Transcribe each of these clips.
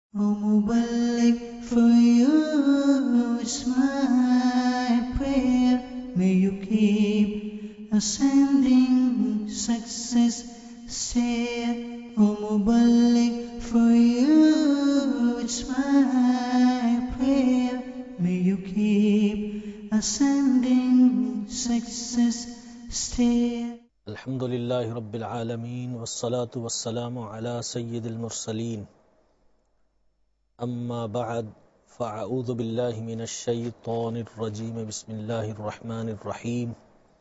O Mubarak, for you it's my prayer. May you keep ascending success stair. O Mubarak, for you it's my prayer. May you keep ascending success stair. الحمد لله رب العالمين والصلاة والسلام على سيد المرسلين أما بعد فأعوذ بالله من الشيطان الرجيم بسم الله الرحمن الرحيم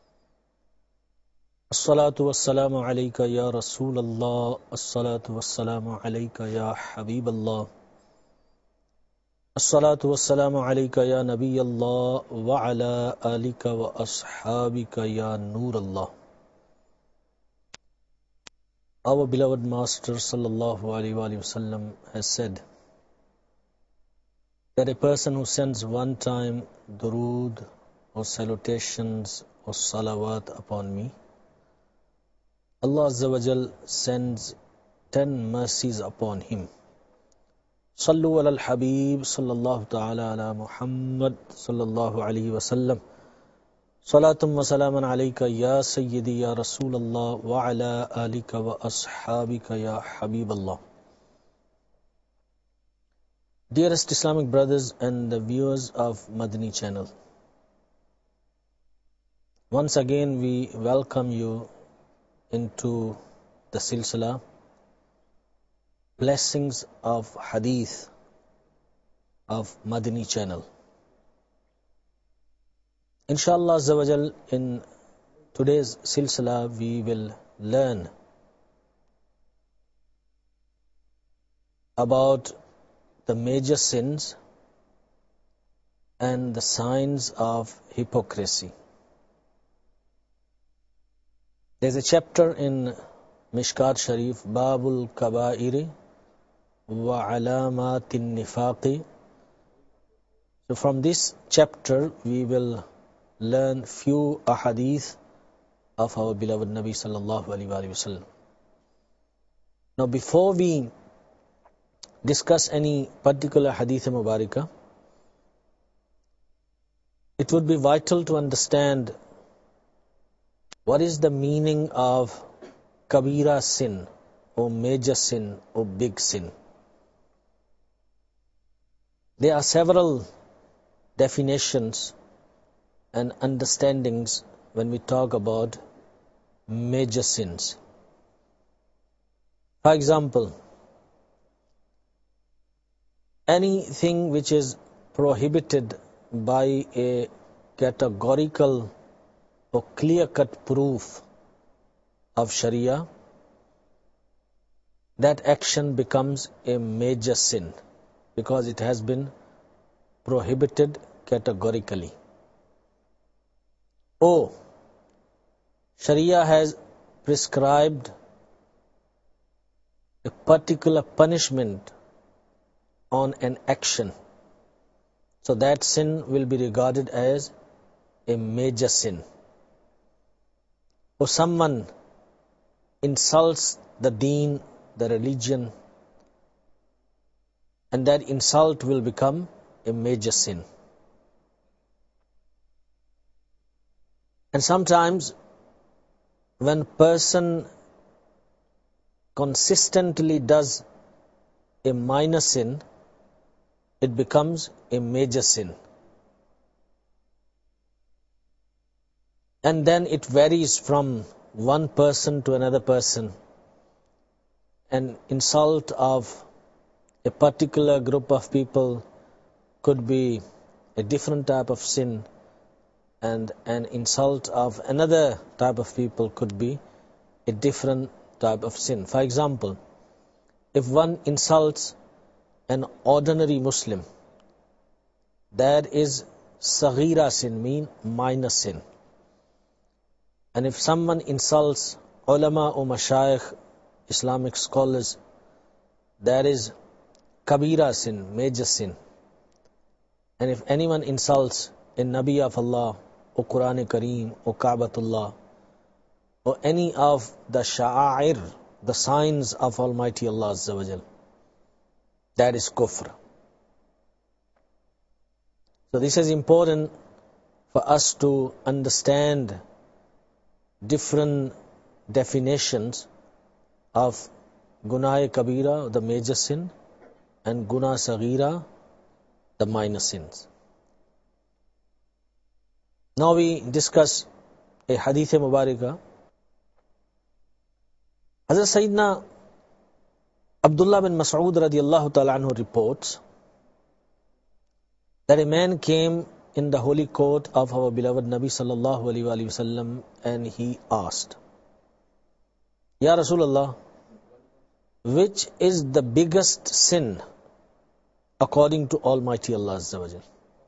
الصلاة والسلام عليك يا رسول الله الصلاة والسلام عليك يا حبيب الله الصلاة والسلام عليك يا نبي الله وعلى آلك وأصحابك يا نور الله. Our beloved Master sallallahu alaihi wasallam has said that a person who sends one time durood or salutations or salawat upon me, Allah Azza wa Jal sends 10 mercies upon him. Sallu ala al-Habib sallallahu ta'ala ala Muhammad sallallahu alaihi wasallam. Salatum wa salaman alayka ya Sayyidi ya Rasulallah wa ala alika wa ashabika ya Habiballah. Dearest Islamic brothers and the viewers of Madani channel, once again we welcome you into the silsila Blessings of Hadith of Madani channel. Inshallah Azza wa Jal, in today's silsila we will learn about the major sins and the signs of hypocrisy. There's a chapter in Mishkat Sharif, Babul Kaba'iri wa Alamatin Nifaqi. So from this chapter we will learn few ahadith of our beloved Nabi sallallahu alaihi wasallam. Now before we discuss any particular hadith mubarakah, it would be vital to understand what is the meaning of kabira sin or major sin or big sin. There are several definitions and understandings when we talk about major sins. For example, anything which is prohibited by a categorical or clear-cut proof of Sharia, that action becomes a major sin because it has been prohibited categorically. Or Sharia has prescribed a particular punishment on an action, so that sin will be regarded as a major sin. Or someone insults the deen, the religion, and that insult will become a major sin. And sometimes when person consistently does a minor sin, it becomes a major sin. And then it varies from one person to another person. An insult of a particular group of people could be a different type of sin, and an insult of another type of people could be a different type of sin. For example, if one insults an ordinary Muslim, that is saghira sin, mean minor sin. And if someone insults ulama or mashayikh, Islamic scholars, that is kabira sin, major sin. And if anyone insults a Nabi of Allah, or Quran Kareem, or Ka'batullah, or any of the sha'air, the signs of Almighty Allah Azza wa Jal, that is kufr. So this is important for us to understand different definitions of Gunah Kabira, the major sin, and Gunah Saghira, the minor sins. Now we discuss a hadith Mubarakah. Hazrat Sayyidina Abdullah bin Mas'ud radiallahu ta'ala anhu reports that a man came in the holy court of our beloved Nabi sallallahu alaihi wasallam and he asked, Ya Rasulullah, which is the biggest sin according to Almighty Allah Azza wa Jal?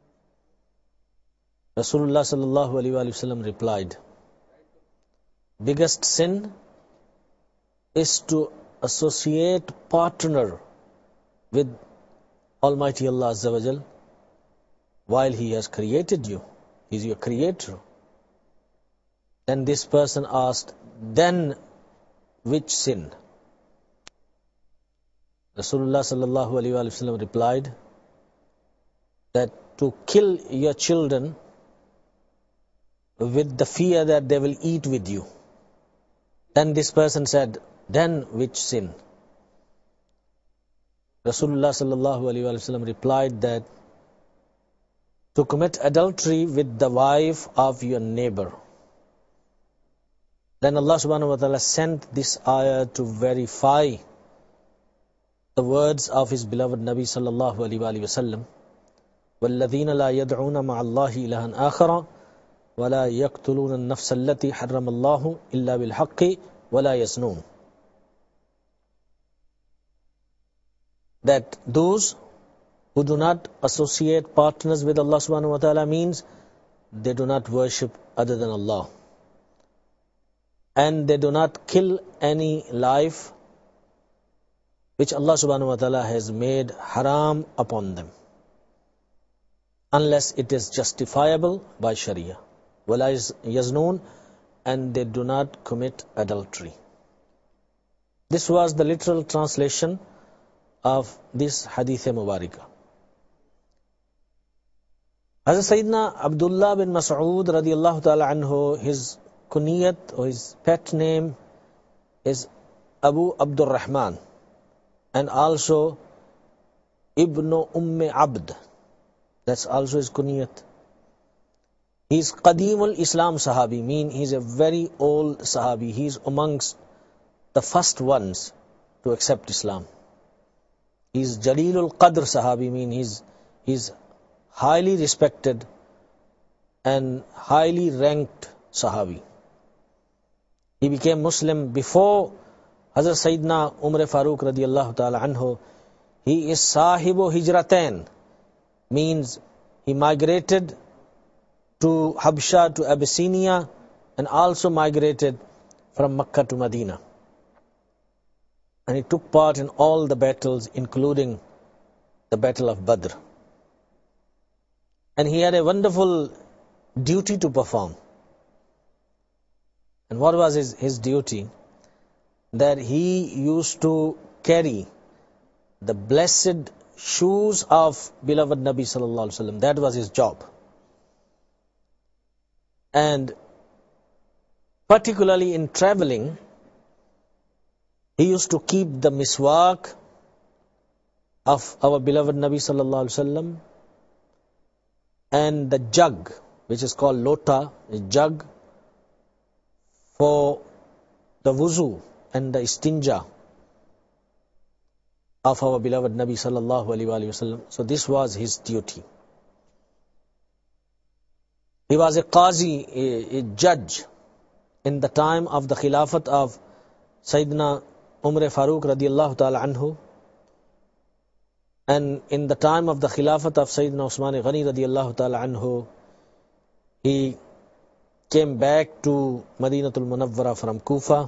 Rasulullah sallallahu alaihi wasallam replied, biggest sin is to associate partner with Almighty Allah Azza wa Jal while He has created you. He is your creator. Then this person asked, then which sin? Rasulullah sallallahu alaihi wasallam replied that to kill your children with the fear that they will eat with you. Then this person said, then which sin? Rasulullah sallallahu alaihi wasallam replied that to commit adultery with the wife of your neighbor. Then Allah subhanahu wa ta'ala sent this ayah to verify the words of His beloved Nabi sallallahu alaihi wasallam. وَالَّذِينَ لَا يَدْعُونَ مَعَ اللَّهِ إِلَهًا آخَرَ وَلَا يَقْتُلُونَ النَّفْسَ الَّتِي حَرَّمَ اللَّهُ إِلَّا بِالْحَقِّ وَلَا يَزْنُونَ. That those who do not associate partners with Allah subhanahu wa ta'ala means they do not worship other than Allah. And they do not kill any life which Allah subhanahu wa ta'ala has made haram upon them, unless it is justifiable by Sharia. وَلَا يَزْنُونَ, and they do not commit adultery. This was the literal translation of this hadith Mubarakah. Hazrat Sayyidina Abdullah bin Mas'ud radiallahu ta'ala anhu, his kunyat or his pet name is Abu Abdul Rahman, and also Ibn Abd. That's also his kunyat. He's Qadimul Islam Sahabi, mean he's a very old Sahabi. He's amongst the first ones to accept Islam. He's Jalilul Qadr Sahabi, mean he's highly respected and highly ranked Sahabi. He became Muslim before Hazrat Sayyidina Umar Farooq radiallahu ta'ala anhu. He is Sahibu Hijratain, means he migrated to Habsha, to Abyssinia, and also migrated from Makkah to Medina. And he took part in all the battles, including the Battle of Badr. And he had a wonderful duty to perform. And what was his duty? That he used to carry the blessed shoes of beloved Nabi sallallahu alaihi wasallam. That was his job. And particularly in traveling, he used to keep the miswak of our beloved Nabi sallallahu alaihi wasallam and the jug, which is called lota, a jug for the wuzu and the istinja of our beloved Nabi sallallahu alaihi wasallam. So this was his duty. He was a qazi, a judge in the time of the khilafat of Sayyidina Umar Farooq radiallahu ta'ala anhu, and in the time of the khilafat of Sayyidina Usman Ghani radiallahu ta'ala anhu, he came back to Madinatul Munawwara from Kufa.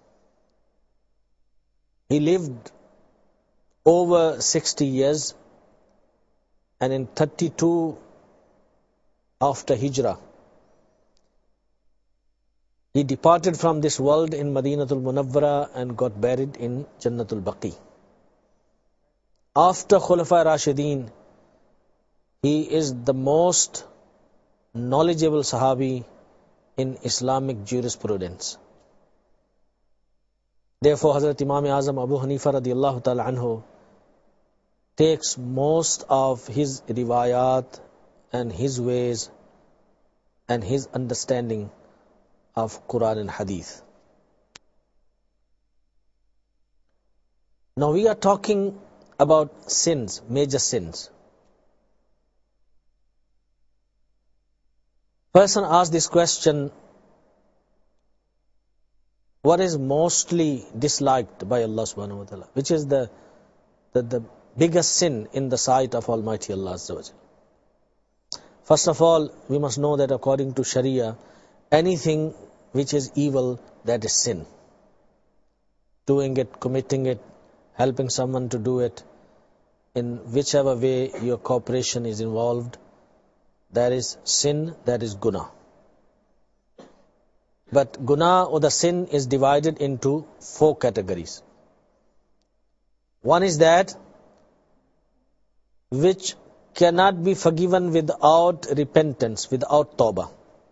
He lived over 60 years, and in 32 after Hijrah, he departed from this world in Madinatul Munawwara and got buried in Jannatul Baqi. after Khulafa Rashideen, he is the most knowledgeable Sahabi in Islamic jurisprudence. Therefore, Hazrat Imam Azam Abu Hanifa radiallahu ta'ala anhu takes most of his riwayat and his ways and his understanding of Quran and Hadith. Now we are talking about sins, major sins. Person asked this question, what is mostly disliked by Allah subhanahu wa ta'ala? Which is the biggest sin in the sight of Almighty Allah Azza wa Jalla? First of all, we must know that according to Sharia, anything which is evil, that is sin. Doing it, committing it, helping someone to do it, in whichever way your cooperation is involved, that is sin, that is guna. But guna or the sin is divided into 4 categories. One is that which cannot be forgiven without repentance, without tawbah,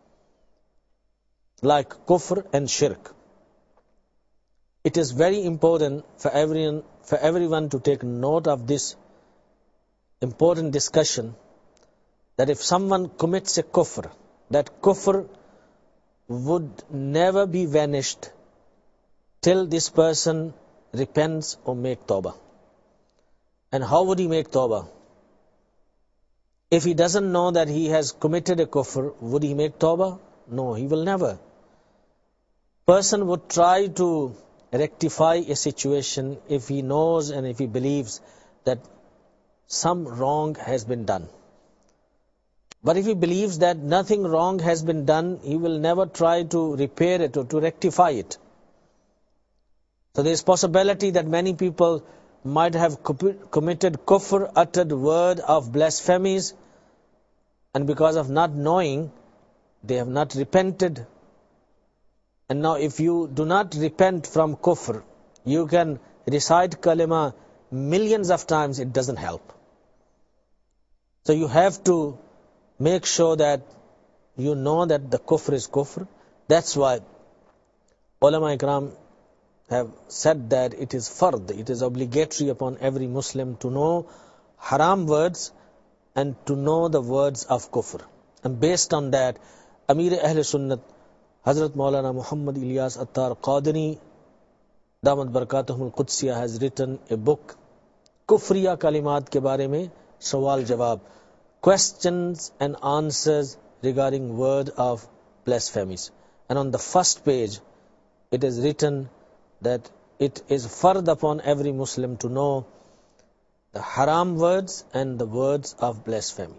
like kufr and shirk. It is very important for everyone to take note of this important discussion, that if someone commits a kufr, that kufr would never be vanished till this person repents or make tawbah. And how would he make tawbah? If he doesn't know that he has committed a kufr, would he make tawbah? No, he will never. Person would try to rectify a situation if he knows and if he believes that some wrong has been done. But if he believes that nothing wrong has been done, he will never try to repair it or to rectify it. So there is possibility that many people might have committed kufr, uttered word of blasphemies, and because of not knowing, they have not repented. And now if you do not repent from kufr, you can recite kalima millions of times, it doesn't help. So you have to make sure that you know that the kufr is kufr. That's why ulama ikram have said that it is fard, it is obligatory upon every Muslim to know haram words and to know the words of kufr. And based on that, Amir Ahl Sunnat Hazrat Maulana Muhammad Ilyas Attar Qadini Damat Barakatuhum Al-Qudsiyah has written a book, Kufriya Kalimat ke bare mein sawal jawab, questions and answers regarding word of blasphemies. And on the first page, it is written that it is fard upon every Muslim to know the haram words and the words of blasphemy.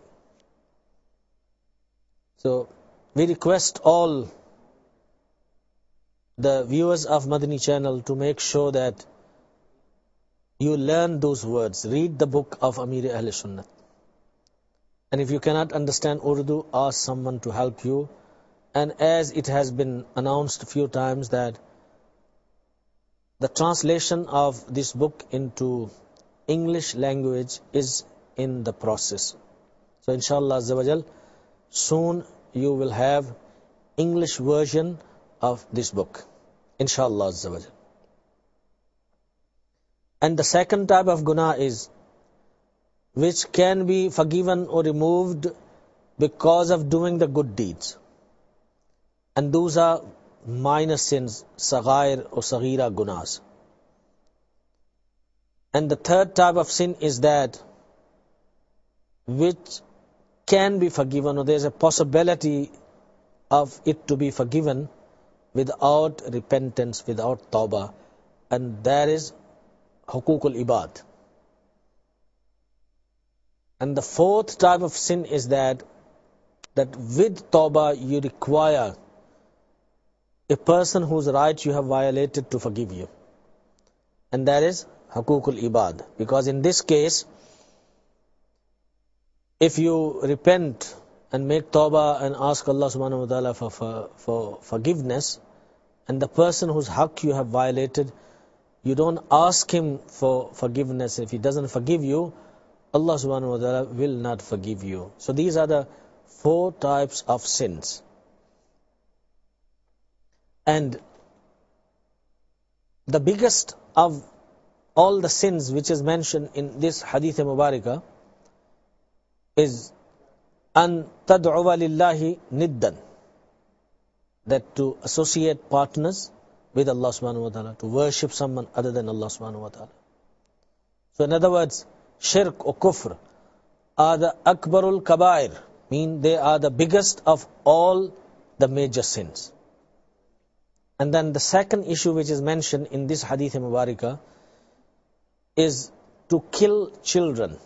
So we request all the viewers of Madani channel to make sure that you learn those words. Read the book of Amir Ahl Sunnat. And if you cannot understand Urdu, ask someone to help you. And as it has been announced a few times that the translation of this book into English language is in the process. So inshallah Azza wa Jal, soon you will have English version of this book. Inshallah Azza wa Jal. And the second type of guna is which can be forgiven or removed because of doing the good deeds. And those are minor sins, saghair or saghira gunas. And the third type of sin is that which can be forgiven, or there is a possibility of it to be forgiven without repentance, without tawbah, and that is hukukul ibad. And the fourth type of sin is that with tawbah you require a person whose right you have violated to forgive you. And that is hukukul ibad. Because in this case, if you repent and make tawbah and ask Allah subhanahu wa ta'ala for forgiveness, and the person whose haqq you have violated, you don't ask Him for forgiveness. If He doesn't forgive you, Allah subhanahu wa ta'ala will not forgive you. So these are the 4 types of sins. And the biggest of all the sins which is mentioned in this Hadith Mubarakah is an tad'uwa lillahi niddan, that to associate partners with Allah subhanahu wa ta'ala, to worship someone other than Allah subhanahu wa ta'ala. So in other words, shirk or kufr are the akbarul kabair, mean they are the biggest of all the major sins. And then the second issue which is mentioned in this Hadith Mubarakah is to kill children.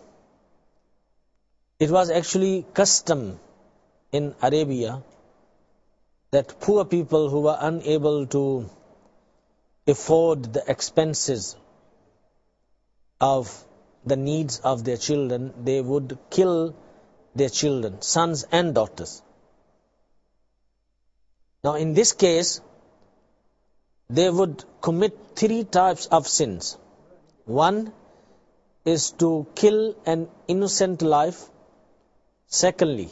It was actually custom in Arabia that poor people who were unable to afford the expenses of the needs of their children, they would kill their children, sons and daughters. Now in this case, they would commit 3 types of sins. One is to kill an innocent life. Secondly,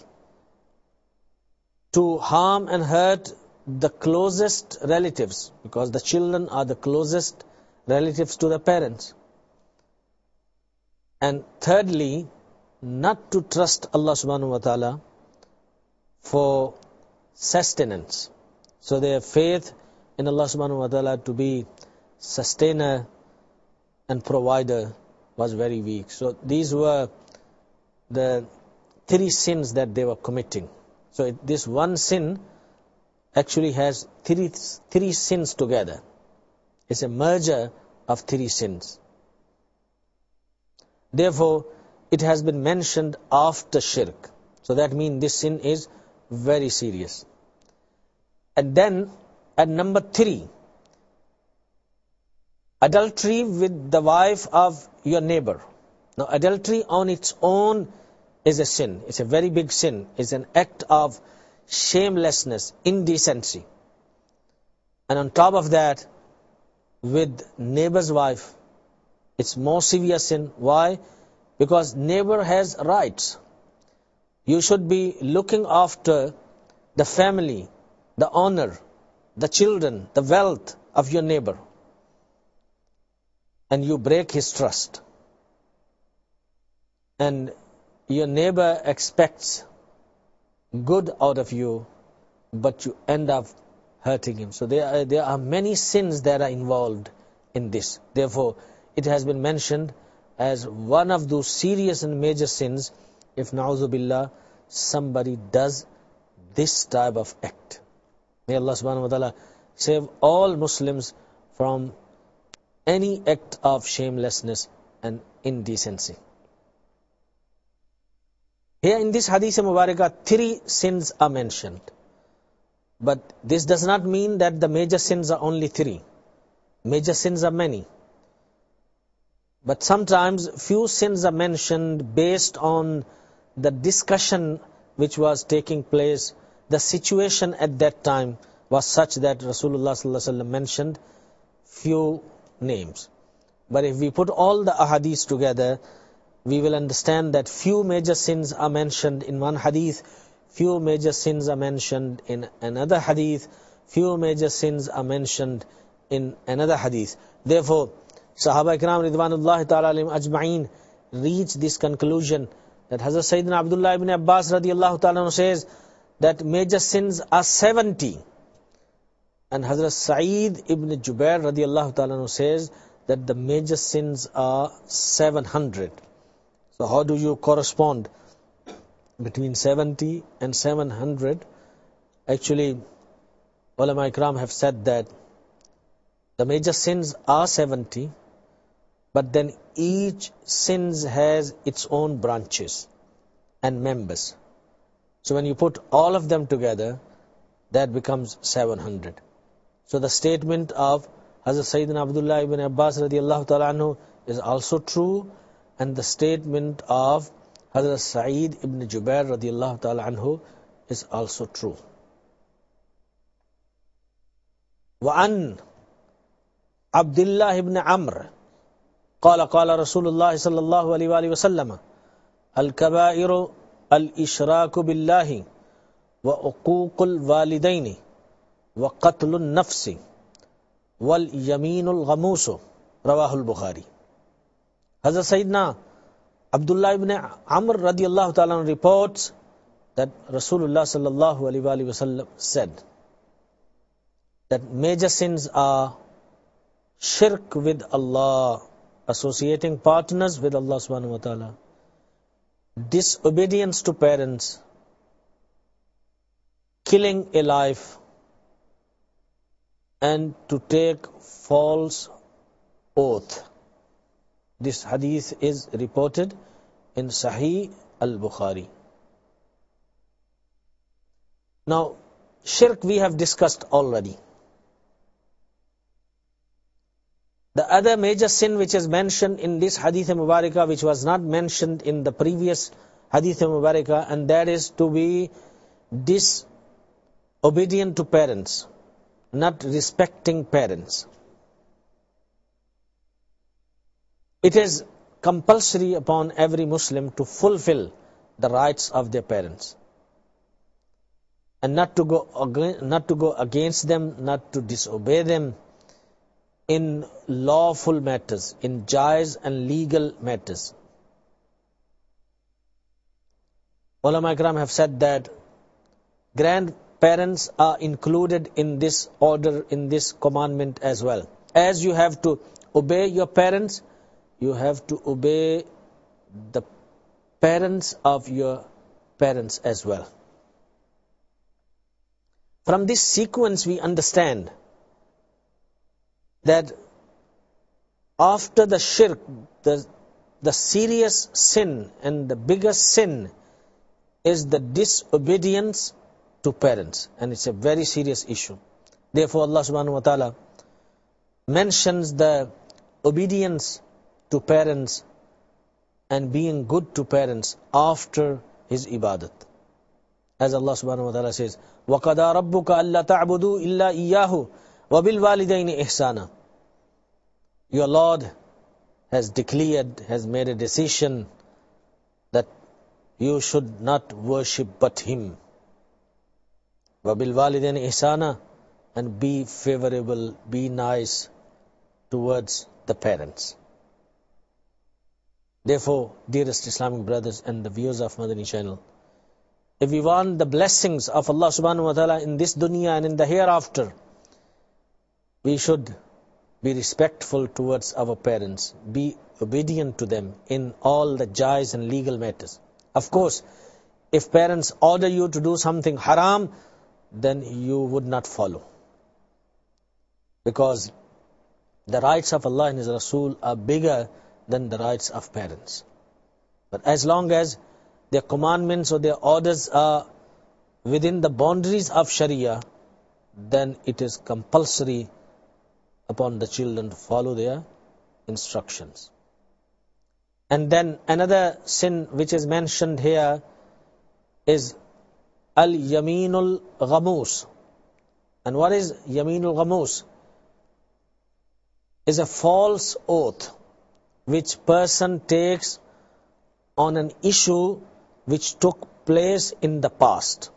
to harm and hurt the closest relatives, because the children are the closest relatives to the parents. And thirdly, not to trust Allah subhanahu wa ta'ala for sustenance. So their faith in Allah subhanahu wa ta'ala to be sustainer and provider was very weak. So these were the 3 sins that they were committing. So this one sin actually has three sins together. It's a merger of 3 sins. Therefore, it has been mentioned after shirk. So that means this sin is very serious. And then at number 3, adultery with the wife of your neighbor. Now adultery on its own is a sin. It's a very big sin. It's an act of shamelessness, indecency. And on top of that, with neighbor's wife, it's more severe sin. Why? Because neighbor has rights. You should be looking after the family, the honor, the children, the wealth of your neighbor. And you break his trust. And your neighbor expects good out of you, but you end up hurting him. So there are many sins that are involved in this. Therefore, it has been mentioned as one of those serious and major sins if, na'udhu billah, somebody does this type of act. May Allah subhanahu wa ta'ala save all Muslims from any act of shamelessness and indecency. Here in this Hadith Mubarakah, 3 sins are mentioned. But this does not mean that the major sins are only 3. Major sins are many. But sometimes few sins are mentioned based on the discussion which was taking place. The situation at that time was such that Rasulullah sallallahu alaihi wasallam mentioned few names. But if we put all the ahadith together, we will understand that few major sins are mentioned in one hadith, few major sins are mentioned in another hadith, few major sins are mentioned in another hadith. Therefore, Sahaba Ikram Ridwanullahi Ta'ala alayhim ajma'een reach this conclusion that Hazrat Sayyidina Abdullah ibn Abbas radiyallahu ta'ala says that major sins are 70. And Hazrat Sa'id ibn Jubair radiyallahu ta'ala says that the major sins are 700. So how do you correspond between 70 and 700? Actually, ulama ikram have said that the major sins are 70, but then each sin has its own branches and members. So when you put all of them together, that becomes 700. So the statement of Hazrat Sayyidina Abdullah ibn Abbas radiyallahu ta'ala anhu is also true, and the statement of Hazrat Sa'id ibn Jubair radiyallahu ta'ala anhu is also true. وَعَنْ Abdullah ibn Amr قال قال رسول الله صلى الله عليه وآله وسلم الكبائر الإشراك بالله وعقوق الوالدين وقتل النفس واليمين الغموس رواه البخاري. Hazrat Sayyidina Abdullah ibn Amr radiallahu ta'ala reports that Rasulullah sallallahu alaihi wasallam said that major sins are shirk with Allah, associating partners with Allah subhanahu wa ta'ala, disobedience to parents, killing a life, and to take false oath. This hadith is reported in Sahih al-Bukhari. Now, shirk we have discussed already. The other major sin which is mentioned in this hadith mubarakah, which was not mentioned in the previous hadith mubarakah, and that is to be disobedient to parents, not respecting parents. It is compulsory upon every Muslim to fulfill the rights of their parents and not to go against them, not to disobey them in lawful matters, in jaiz and legal matters. Ulama Ikram have said that grandparents are included in this order, in this commandment as well. As you have to obey your parents, you have to obey the parents of your parents as well. From this sequence we understand that after the shirk, the serious sin and the biggest sin is the disobedience to parents, and it's a very serious issue. Therefore Allah subhanahu wa ta'ala mentions the obedience to parents and being good to parents after his ibadat. As Allah subhanahu wa ta'ala says, وَقَضَى رَبُّكَ أَلَّا تَعْبُدُوا إِلَّا إِيَّاهُ وَبِالْوَالِدَيْنِ إِحْسَانًا. Your Lord has declared, has made a decision that you should not worship but Him. وَبِالْوَالِدَيْنِ إِحْسَانًا, and be favorable, be nice towards the parents. Therefore, dearest Islamic brothers and the viewers of Madani channel, if we want the blessings of Allah subhanahu wa ta'ala in this dunya and in the hereafter, we should be respectful towards our parents, be obedient to them in all the jaiz and legal matters. Of course, if parents order you to do something haram, then you would not follow. Because the rights of Allah and His Rasul are bigger than the rights of parents. But as long as their commandments or their orders are within the boundaries of Sharia, then it is compulsory upon the children to follow their instructions. And then another sin which is mentioned here is al-yaminul ghamus. And what is yaminul ghamus? Is a false oath which person takes on an issue which took place in the past.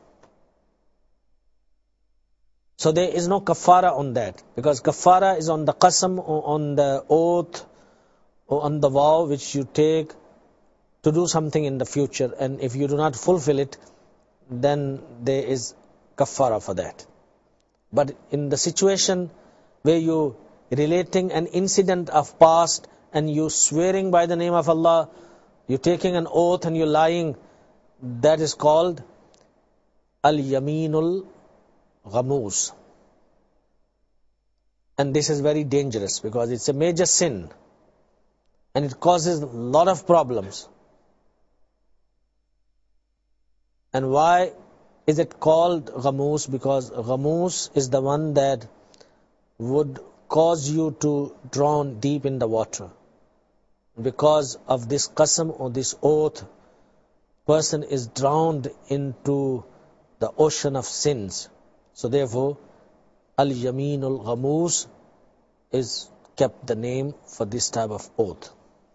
So there is no kafara on that, because kafara is on the qasam, or on the oath, or on the vow which you take to do something in the future, and if you do not fulfill it, then there is kafara for that. But in the situation where you relating an incident of past and you swearing by the name of Allah, you're taking an oath and you're lying, that is called al-yaminul ghamus. And this is very dangerous because it's a major sin and it causes a lot of problems. And why is it called ghamus? Because ghamus is the one that would cause you to drown deep in the water. Because of this qasam or this oath, person is drowned into the ocean of sins. So therefore, al-yaminul ghamus kept the name for this type of oath.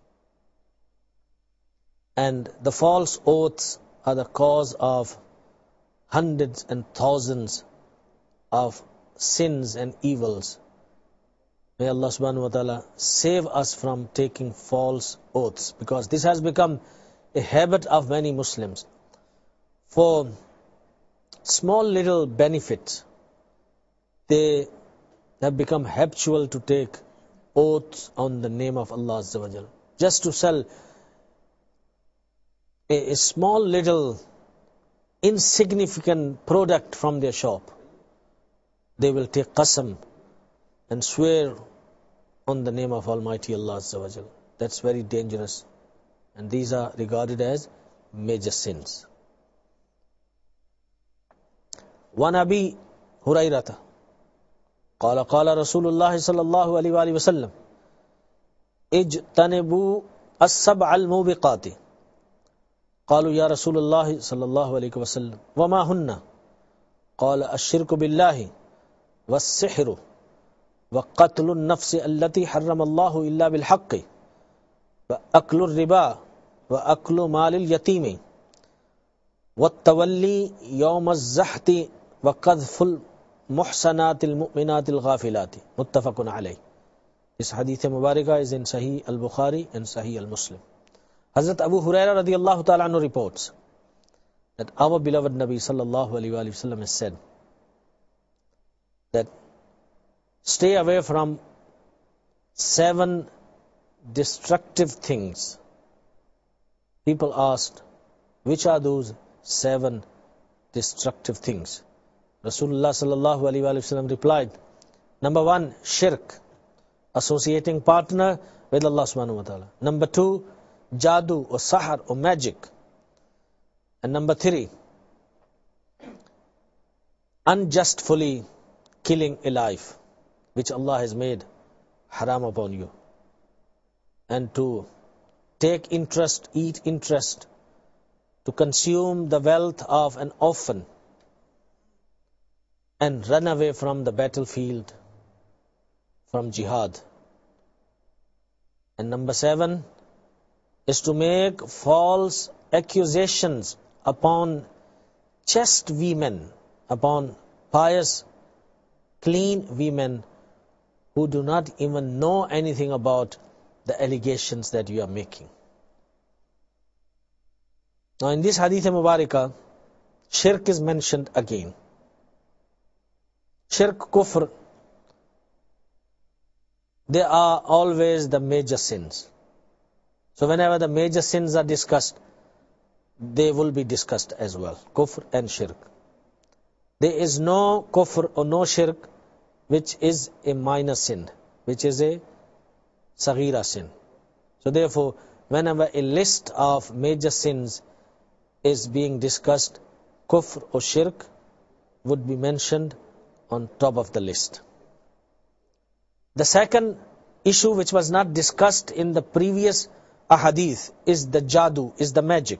And the false oaths are the cause of hundreds and thousands of sins and evils. May Allah subhanahu wa ta'ala save us from taking false oaths, because this has become a habit of many Muslims. For small little benefits, they have become habitual to take oaths on the name of Allah Azza wa Jal. Just to sell a small little insignificant product from their shop, they will take qasam and swear on the name of Almighty Allah Azza wa Jal. That's very dangerous, and these are regarded as major sins. وعن أبي هريرة قال قال رسول الله صلى الله عليه وآله وسلم اجتنبوا السبع الموبقات قالوا يا رسول الله صلى الله عليه وسلم وما هن قال الشرك بالله والسحر وقتل النفس التي حرم الله إلا بالحق وأكل الربا وأكل مال اليتيم والتولي يوم الزحت وقذف المحسنات المؤمنات الغافلات متفق عليه. This hadith mubarakah is in Sahih al-Bukhari and Sahih al-Muslim. Hazrat Abu Hurairah radiyallahu ta'ala anhu reports that our beloved Nabi sallallahu alayhi wa sallam has said that stay away from 7 destructive things. People asked, which are those 7 destructive things? Rasulullah sallallahu alayhi wa sallam replied, number 1, shirk, associating partner with Allah subhanahu wa ta'ala. Number 2, jadoo or sahar or magic. And number 3, unjustly killing a life which Allah has made haram upon you. And to take interest, eat interest, to consume the wealth of an orphan, and run away from the battlefield, from jihad. And number 7 is to make false accusations upon chaste women, upon pious, clean women who do not even know anything about the allegations that you are making. Now in this hadith mubarakah, shirk is mentioned again. Shirk, kufr, they are always the major sins. So whenever the major sins are discussed, they will be discussed as well, kufr and shirk. There is no kufr or no shirk which is a minor sin, which is a saghira sin. So therefore, whenever a list of major sins is being discussed, kufr or shirk would be mentioned on top of the list. The second issue which was not discussed in the previous ahadith is the jadoo, is the magic.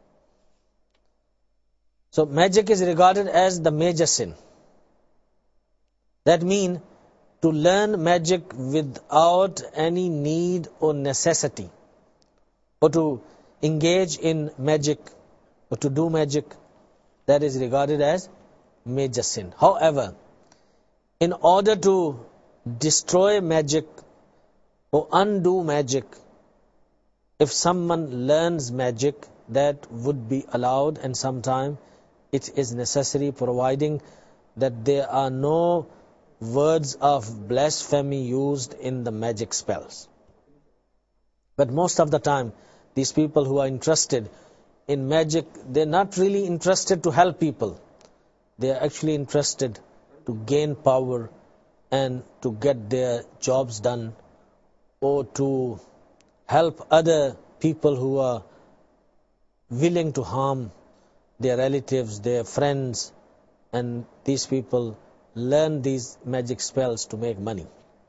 So magic is regarded as the major sin. That means to learn magic without any need or necessity, or to engage in magic, or to do magic, that is regarded as major sin. However, in order to destroy magic or undo magic, if someone learns magic, that would be allowed, and sometimes it is necessary, providing that there are no words of blasphemy used in the magic spells. But most of the time, these people who are interested in magic, they're not really interested to help people. They are actually interested to gain power and to get their jobs done, or to help other people who are willing to harm their relatives, their friends, and these people learn these magic spells to make money.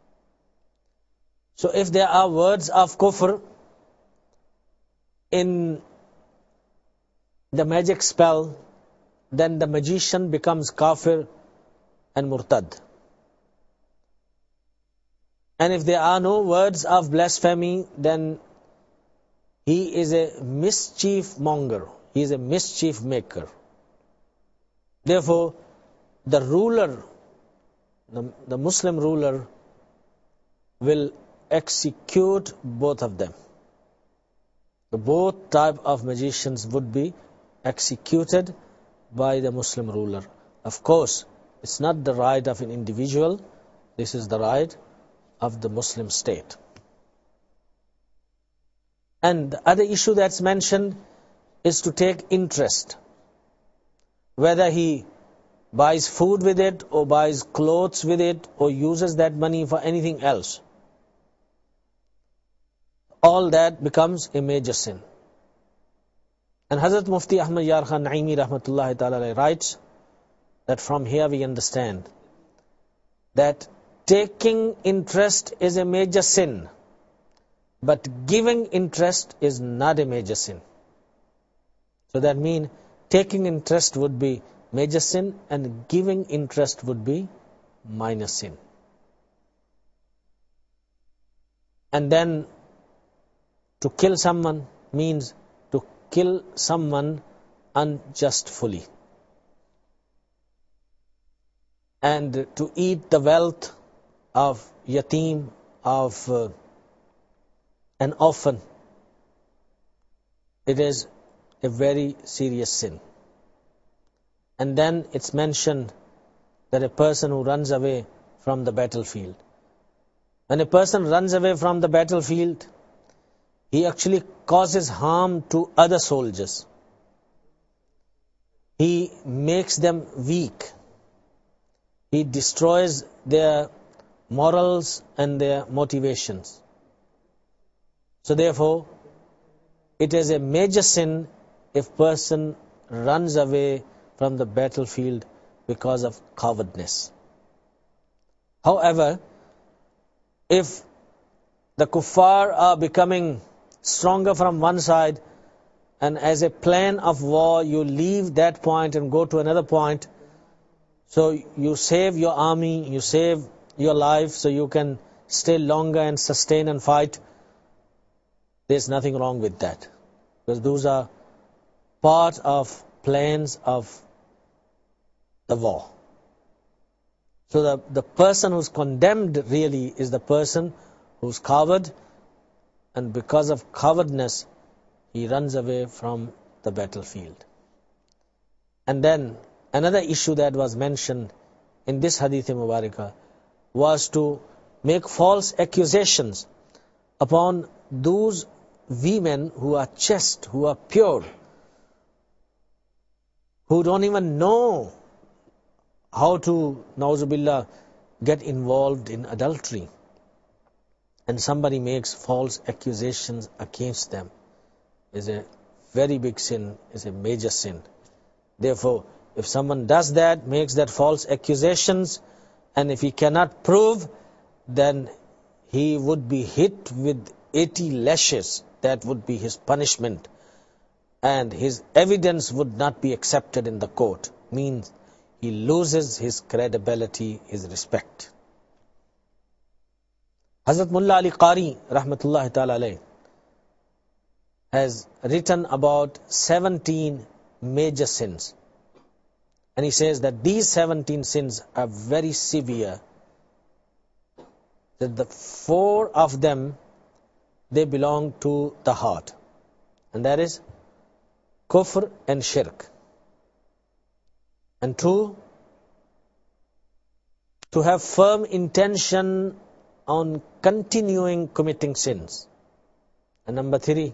So if there are words of kufr in the magic spell, then the magician becomes kafir and murtad. And if there are no words of blasphemy, then he is a mischief monger. He is a mischief maker. Therefore, the ruler, the Muslim ruler, will execute both of them. The both type of magicians would be executed by the Muslim ruler. Of course, it's not the right of an individual. This is the right of the Muslim state. And the other issue that's mentioned is to take interest. Whether he buys food with it, or buys clothes with it, or uses that money for anything else, all that becomes a major sin. And Hazrat Mufti Ahmad Yar Khan Naimi Rahmatullahi Ta'ala writes that from here we understand that taking interest is a major sin, but giving interest is not a major sin. So that means taking interest would be major sin and giving interest would be minor sin. And then to kill someone means to kill someone unjustly. And to eat the wealth of yatim, of an orphan, it is a very serious sin. And then it's mentioned that a person who runs away from the battlefield. When a person runs away from the battlefield, he actually causes harm to other soldiers. He makes them weak. He destroys their morals and their motivations. So therefore, it is a major sin if person runs away from the battlefield because of cowardness. However, if the kuffar are becoming stronger from one side, and as a plan of war you leave that point and go to another point, so you save your army, you save your life, so you can stay longer and sustain and fight, there's nothing wrong with that. Because those are part of plans of the war. So the person who's condemned really is the person who's coward, and because of cowardness, he runs away from the battlefield. And then another issue that was mentioned in this Hadith Mubarakah was to make false accusations upon those women who are chaste, who are pure, who don't even know how to, na'uzubillah, get involved in adultery. And somebody makes false accusations against them. Is a very big sin, is a major sin. Therefore, if someone does that, makes that false accusations, and if he cannot prove, then he would be hit with 80 lashes. That would be his punishment. And his evidence would not be accepted in the court. Means he loses his credibility, his respect. Hazrat Mullah Ali Qari, Rahmatullahi Ta'ala alayh, has written about 17 major sins. And he says that these 17 sins are very severe. That the 4 of them, they belong to the heart. And that is kufr and shirk. And 2, to have firm intention on continuing committing sins. And number 3,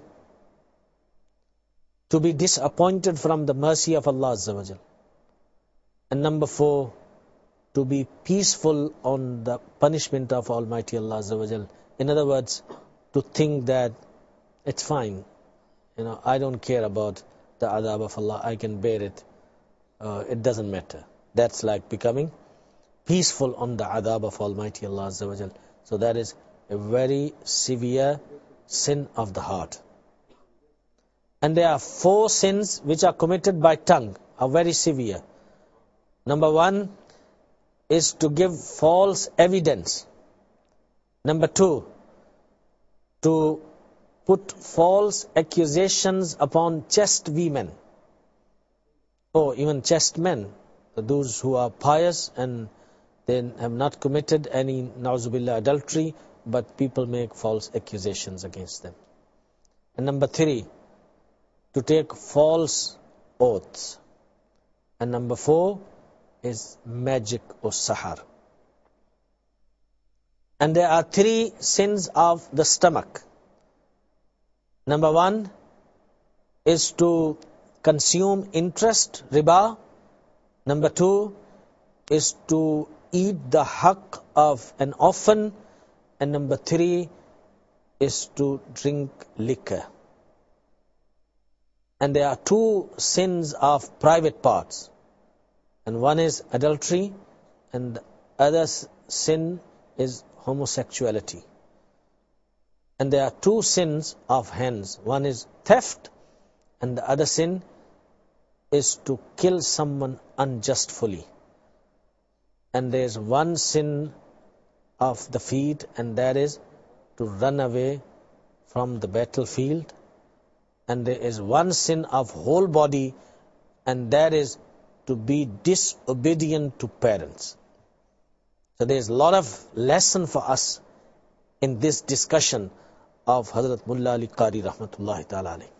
to be disappointed from the mercy of Allah Azza wa Jal. And number 4, to be peaceful on the punishment of Almighty Allah Azza wa Jal. In other words, to think that it's fine. I don't care about the adab of Allah. I can bear it. It doesn't matter. That's like becoming peaceful on the adab of Almighty Allah Azza wa Jal. So that is a very severe sin of the heart. And there are 4 sins which are committed by tongue, are very severe. Number 1 is to give false evidence Number 2, to put false accusations upon chaste women, or even chaste men, those who are pious and they have not committed any na'uzubillah adultery, but people make false accusations against them. And number 3, to take false oaths. And number 4 is magic or sahar. And there are 3 sins of the stomach. Number 1 is to consume interest, riba. Number 2 is to eat the haqq of an orphan. And number 3 is to drink liquor. And there are 2 sins of private parts. And one is adultery, and the other sin is homosexuality. And there are 2 sins of hands. One is theft, and the other sin is to kill someone unjustly. And there is one sin of the feet, and that is to run away from the battlefield. And there is one sin of whole body, and that is to be disobedient to parents. So there is a lot of lesson for us in this discussion of Hazrat Mullah Ali Qari rahmatullahi ta'ala alayhi.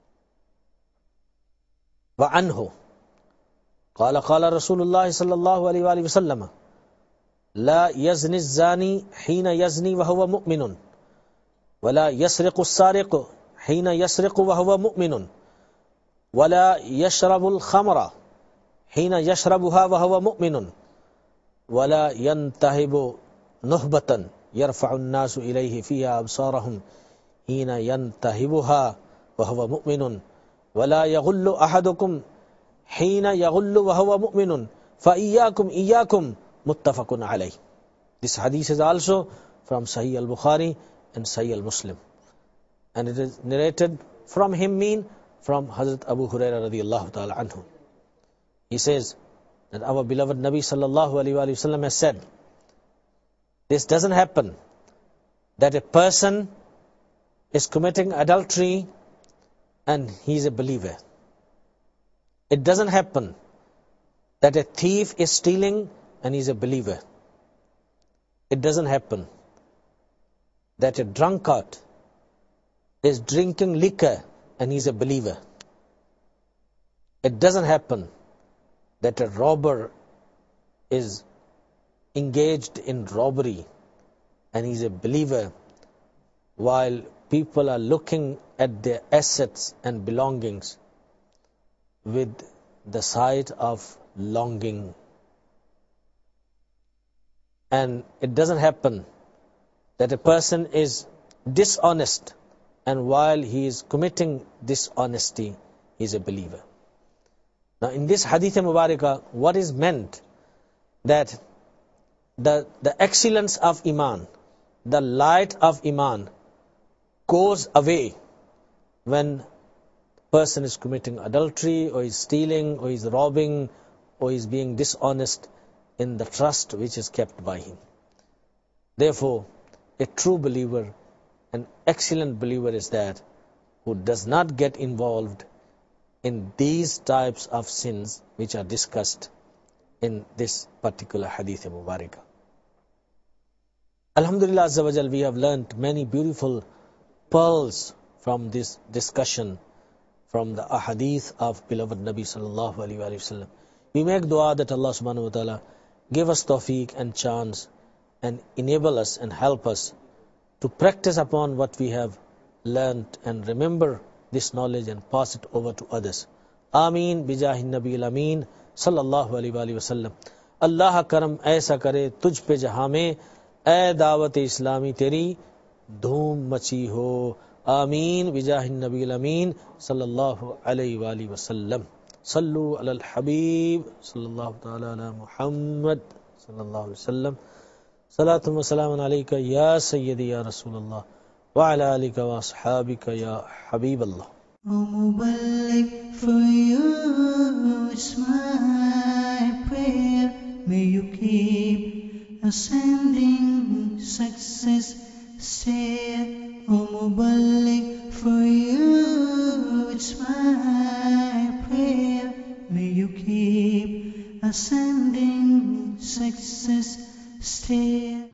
وعنه قال قال رسول الله صلى الله عليه وآله وسلم لا يزني الزاني حين يزني وهو مؤمن ولا يسرق السارق حين يسرق وهو مؤمن ولا يشرب الخمر حين يشربها وهو مؤمن ولا ينتهب نهبة يرفع الناس إليه فيها أبصارهم حين ينتهبها وهو مؤمن ولا يغل أحدكم حين يغل وهو مؤمن فإياكم إياكم متفق عليه. This hadith is also from Sahih al-Bukhari and Sahih al-Muslim, and it is narrated from him, from Hazrat Abu Hurairah radiyallahu ta'ala anhu. He says that our beloved Nabi sallallahu alayhi wa sallam has said, this doesn't happen, that a person is committing adultery and he is a believer. It doesn't happen that a thief is stealing and he is a believer. It doesn't happen that a drunkard is drinking liquor and he is a believer. It doesn't happen that a robber is engaged in robbery and he is a believer, while people are looking at their assets and belongings with the sight of longing. And it doesn't happen that a person is dishonest and while he is committing dishonesty, he is a believer. Now in this hadith mubarakah, what is meant? That the excellence of Iman, the light of Iman goes away when person is committing adultery, or is stealing, or is robbing, or is being dishonest in the trust which is kept by him. Therefore, a true believer, an excellent believer is that who does not get involved in these types of sins which are discussed in this particular hadith mubarakah. Alhamdulillah Azza wa Jal, we have learnt many beautiful pearls from this discussion, from the ahadith of beloved Nabi sallallahu alaihi wasallam. We make dua that Allah subhanahu wa ta'ala give us tawfiq and chance and enable us and help us to practice upon what we have learnt and remember this knowledge and pass it over to others. Ameen bijahin Nabi al-Ameen sallallahu alaihi wasallam. Allah karam aisa kare तुझ पे जहां में ऐ दावत इस्लामी तेरी धूम मची हो. आमीन बिजाहिन नबी अमीन सल्लल्लाहु अलैहि वसल्लम. सल्लु अलल हबीब सल्लल्लाहु तआला अला मुहम्मद सल्लल्लाहु अलैहि वसल्लम. सलातु व सलामुन अलैका या सय्यदी या रसूलल्लाह व अला आलिका व अस्हाबिका या Habibullah. O Muballigh, for you is my prayer. May you keep ascending success keep ascending success stair.